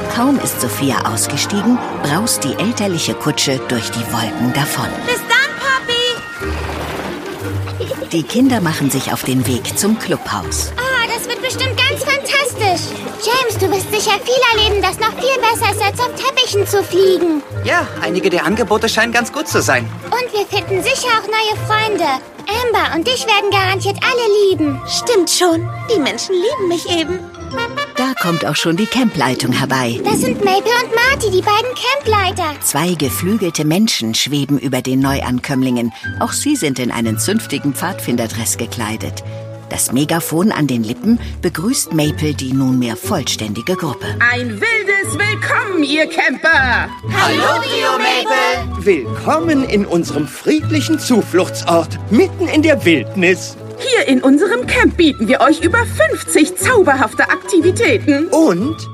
Kaum ist Sophia ausgestiegen, braust die elterliche Kutsche durch die Wolken davon. Bis dann, Papi! Die Kinder machen sich auf den Weg zum Clubhaus. Ah, das wird bestimmt ganz fantastisch. James, du wirst sicher viel erleben, das noch viel besser ist, als auf Teppichen zu fliegen. Ja, einige der Angebote scheinen ganz gut zu sein. Und wir finden sicher auch neue Freunde. Amber und dich werden garantiert alle lieben. Stimmt schon. Die Menschen lieben mich eben. Da kommt auch schon die Campleitung herbei. Das sind Maple und Marty, die beiden Campleiter. 2 geflügelte Menschen schweben über den Neuankömmlingen. Auch sie sind in einen zünftigen Pfadfinderdress gekleidet. Das Megafon an den Lippen begrüßt Maple die nunmehr vollständige Gruppe. Ein wildes Willkommen, ihr Camper! Hallo, Trio Maple! Willkommen in unserem friedlichen Zufluchtsort, mitten in der Wildnis. Hier in unserem Camp bieten wir euch über 50 zauberhafte Aktivitäten. Und